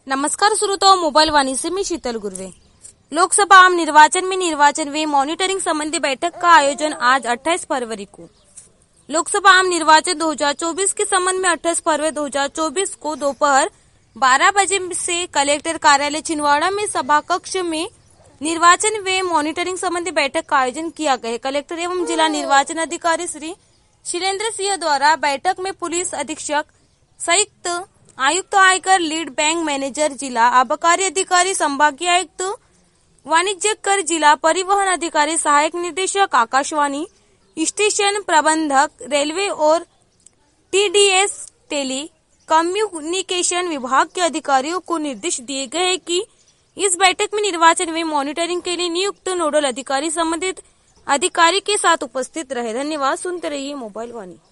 नमस्कार श्रोताओं, मोबाइल वाणी से मैं शीतल गुर्वे। लोकसभा आम निर्वाचन में निर्वाचन व मॉनिटरिंग संबंधी बैठक का आयोजन आज 28 फरवरी को। लोकसभा आम निर्वाचन 2024 के संबंध में 28 फरवरी 2024 को दोपहर 12 बजे से कलेक्टर कार्यालय छिंदवाड़ा में सभा कक्ष में निर्वाचन व मॉनिटरिंग संबंधी बैठक का आयोजन किया गया है। कलेक्टर एवं जिला निर्वाचन अधिकारी श्री शीलेंद्र सिंह द्वारा बैठक में पुलिस अधीक्षक, संयुक्त आयुक्त आयकर, लीड बैंक मैनेजर, जिला आबकारी अधिकारी, संभागीय आयुक्त वाणिज्य कर, जिला परिवहन अधिकारी, सहायक निदेशक आकाशवाणी, स्टेशन प्रबंधक, रेलवे और टीडीएस टेली कम्युनिकेशन विभाग के अधिकारियों को निर्देश दिए गए हैं कि इस बैठक में निर्वाचन व मॉनिटरिंग के लिए नियुक्त नोडल अधिकारी संबंधित अधिकारी के साथ उपस्थित रहे। धन्यवाद। सुनते रहिए मोबाइल वाणी।